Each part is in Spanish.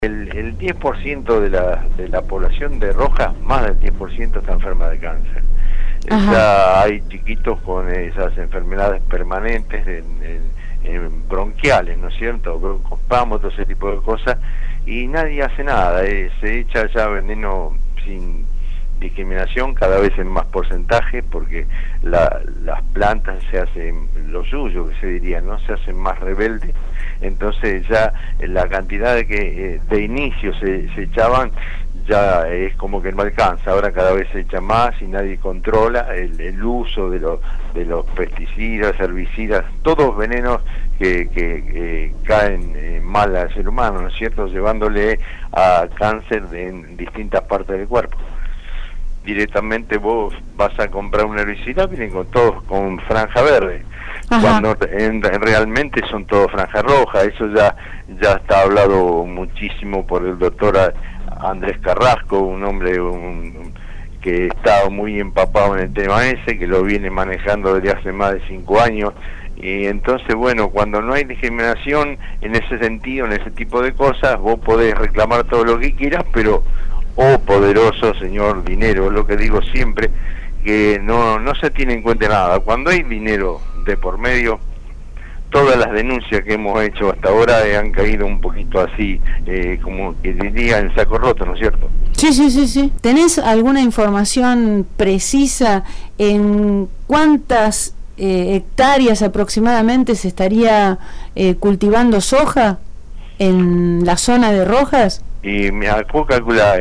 El 10% de la población de Rojas, más del 10% está enferma de cáncer. Ajá. Ya hay chiquitos con esas enfermedades permanentes en bronquiales, ¿no es cierto? Broncoespasmo, todo ese tipo de cosas, y nadie hace nada. Se echa ya veneno sin discriminación, cada vez en más porcentaje, porque las plantas se hacen lo suyo, que se diría, ¿no? Se hacen más rebeldes. Entonces ya la cantidad de inicio se echaban ya es como que no alcanza. Ahora cada vez se echa más y nadie controla el uso de los pesticidas, herbicidas, todos venenos que caen mal al ser humano, ¿no es cierto?, llevándole a cáncer en distintas partes del cuerpo. Directamente vos vas a comprar un herbicida, vienen con todos con franja verde. Ajá. Cuando realmente son todos franja roja. Eso ya está hablado muchísimo por el doctor Andrés Carrasco, un hombre que está muy empapado en el tema ese, que lo viene manejando desde hace más de 5 años. Y entonces, bueno, cuando no hay discriminación en ese sentido, en ese tipo de cosas, vos podés reclamar todo lo que quieras, pero poderoso señor dinero, es lo que digo siempre, que no se tiene en cuenta nada. Cuando hay dinero de por medio, todas las denuncias que hemos hecho hasta ahora han caído un poquito así, como que diría en saco roto, ¿no es cierto? Sí. ¿Tenés alguna información precisa en cuántas hectáreas aproximadamente se estaría cultivando soja en la zona de Rojas? Y me puedo calcular,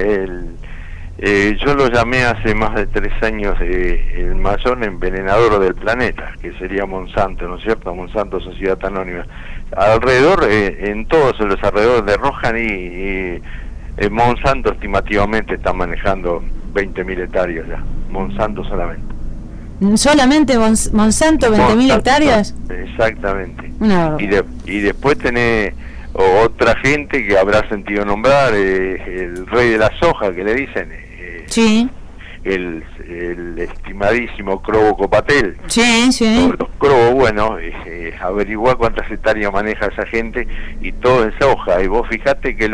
yo lo llamé hace más de 3 años el mayor envenenador del planeta, que sería Monsanto, ¿no es cierto? Monsanto Sociedad Anónima. Alrededor, en todos los alrededores de Rojas y Monsanto estimativamente está manejando 20.000 hectáreas ya, Monsanto solamente. ¿Solamente Monsanto 20.000 hectáreas? Exactamente. No. Y después tenés otra gente que habrá sentido nombrar, el rey de la soja, que le dicen, sí, el estimadísimo Crobo Copatel. Sí. Los Crobos, bueno, averiguar cuántas hectáreas maneja esa gente, y todo en soja. Y vos fijate que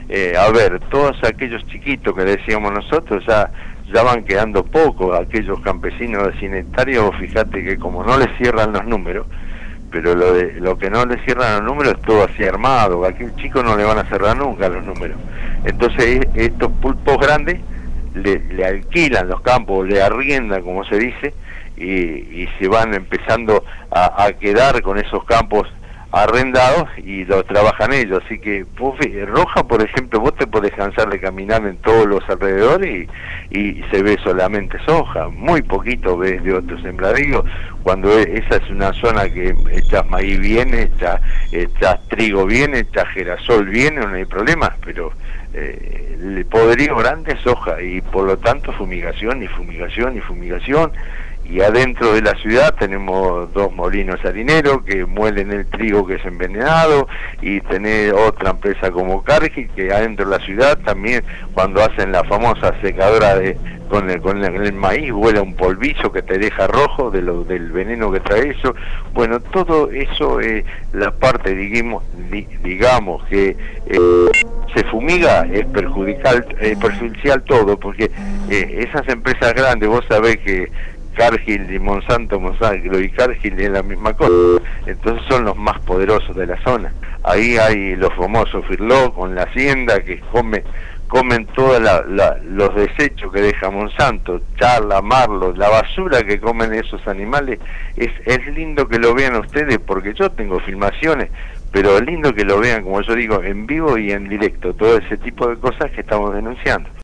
todos aquellos chiquitos que decíamos nosotros ya van quedando pocos, aquellos campesinos de 100 hectáreas, vos fijate que como no les cierran los números, pero lo que no le cierran los números es todo así armado. A aquel chico no le van a cerrar nunca los números. Entonces estos pulpos grandes le alquilan los campos, le arriendan, como se dice, y se van empezando a quedar con esos campos arrendados y lo trabajan ellos. Así que Roja, por ejemplo, vos te podés cansar de caminar en todos los alrededores y se ve solamente soja, muy poquito ves de otros sembradíos, cuando esa es una zona que echas maíz bien, echas trigo bien, echas girasol bien, no hay problema, pero el poderío grande es soja, y por lo tanto fumigación. Y adentro de la ciudad tenemos 2 molinos harineros que muelen el trigo que es envenenado, y tenés otra empresa como Cargill, que adentro de la ciudad también, cuando hacen la famosa secadora con el maíz, huele un polvillo que te deja rojo del veneno que trae eso. Bueno, todo eso es la parte, digamos que se fumiga, es perjudicial todo, porque esas empresas grandes, vos sabés que Cargill y Monsanto y Cargill es la misma cosa, entonces son los más poderosos de la zona. Ahí hay los famosos Firló con la hacienda, que comen todos los desechos que deja Monsanto, charla, marlo, la basura que comen esos animales. Es lindo que lo vean ustedes, porque yo tengo filmaciones, pero es lindo que lo vean, como yo digo, en vivo y en directo, todo ese tipo de cosas que estamos denunciando.